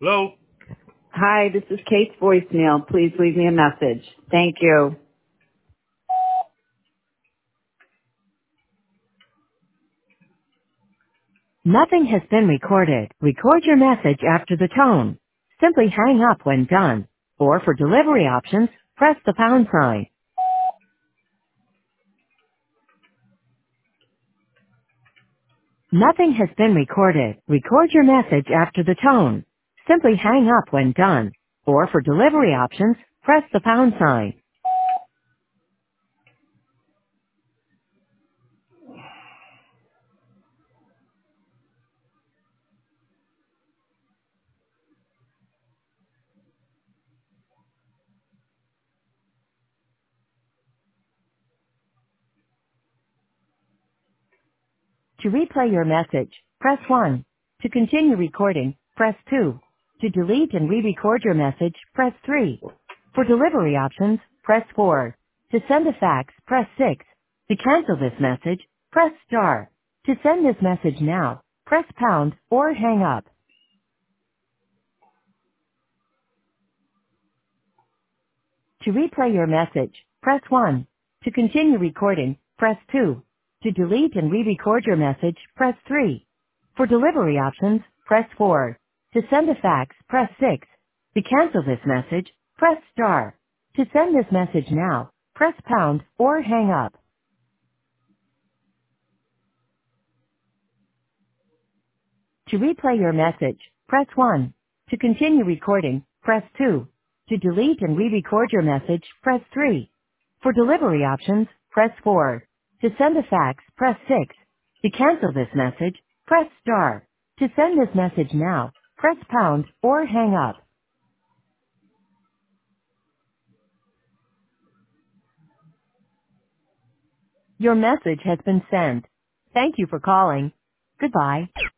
Hello? Hi, this is Kate's voicemail. Please leave me a message. Thank you. Nothing has been recorded. Record your message after the tone. Simply hang up when done. Or for delivery options, press the pound sign. Nothing has been recorded. Record your message after the tone. Simply hang up when done. Or for delivery options, press the pound sign. To replay your message, press 1. To continue recording, press 2. To delete and re-record your message, press 3. For delivery options, press 4. To send a fax, press 6. To cancel this message, press star. To send this message now, press pound or hang up. To replay your message, press 1. To continue recording, press 2. To delete and re-record your message, press 3. For delivery options, press 4. To send a fax, press 6. To cancel this message, press star. To send this message now, press pound or hang up. To replay your message, press 1. To continue recording, press 2. To delete and re-record your message, press 3. For delivery options, press 4. To send a fax, press 6. To cancel this message, press star. To send this message now, press pound or hang up. Your message has been sent. Thank you for calling. Goodbye.